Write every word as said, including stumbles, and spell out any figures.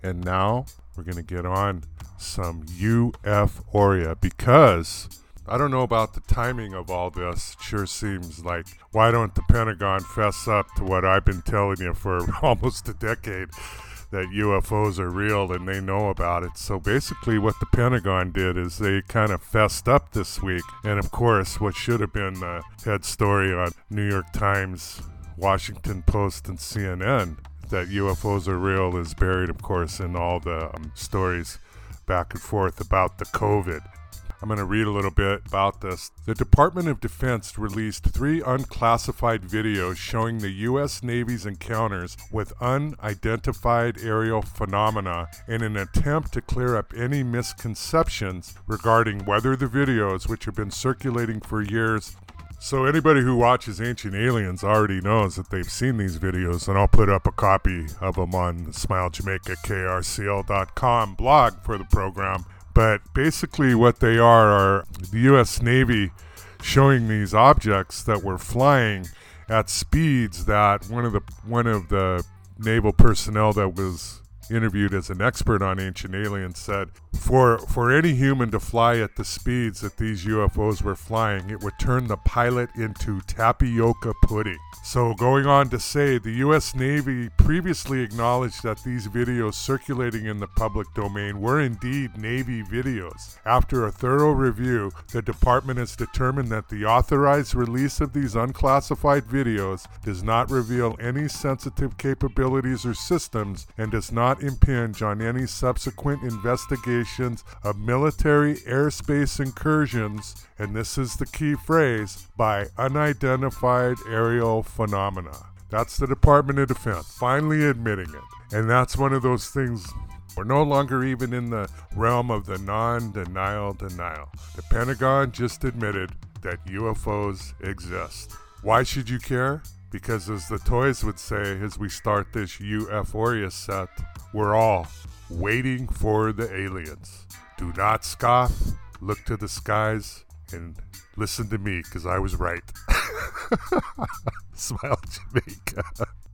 And now we're going to get on some UFOria because I don't know about the timing of all this. It sure seems like, why don't the Pentagon fess up to what I've been telling you for almost a decade, that U F Os are real and they know about it. So basically what the Pentagon did is they kind of fessed up this week. And of course, what should have been the head story on New York Times, Washington Post, and C N N, that U F Os are real, is buried, of course, in all the um, stories back and forth about the COVID. I'm going to read a little bit about this. The Department of Defense released three unclassified videos showing the U S Navy's encounters with unidentified aerial phenomena in an attempt to clear up any misconceptions regarding whether the videos, which have been circulating for years. So anybody who watches Ancient Aliens already knows that they've seen these videos, and I'll put up a copy of them on the Smile Jamaica K R C L dot com blog for the program. But basically what they are are the U S Navy showing these objects that were flying at speeds that one of the one of the naval personnel that was interviewed as an expert on Ancient Aliens said, for for any human to fly at the speeds that these U F Os were flying, it would turn the pilot into tapioca pudding. So going on to say, the U S Navy previously acknowledged that these videos circulating in the public domain were indeed Navy videos. After a thorough review, the department has determined that the authorized release of these unclassified videos does not reveal any sensitive capabilities or systems and does not impinge on any subsequent investigations of military airspace incursions, and this is the key phrase, by unidentified aerial phenomena. That's the Department of Defense finally admitting it. And that's one of those things, we're no longer even in the realm of the non-denial denial. The Pentagon just admitted that U F Os exist. Why should you care? Because as the toys would say as we start this UFOria set, we're all waiting for the aliens. Do not scoff, look to the skies, and listen to me, because I was right. Smile Jamaica.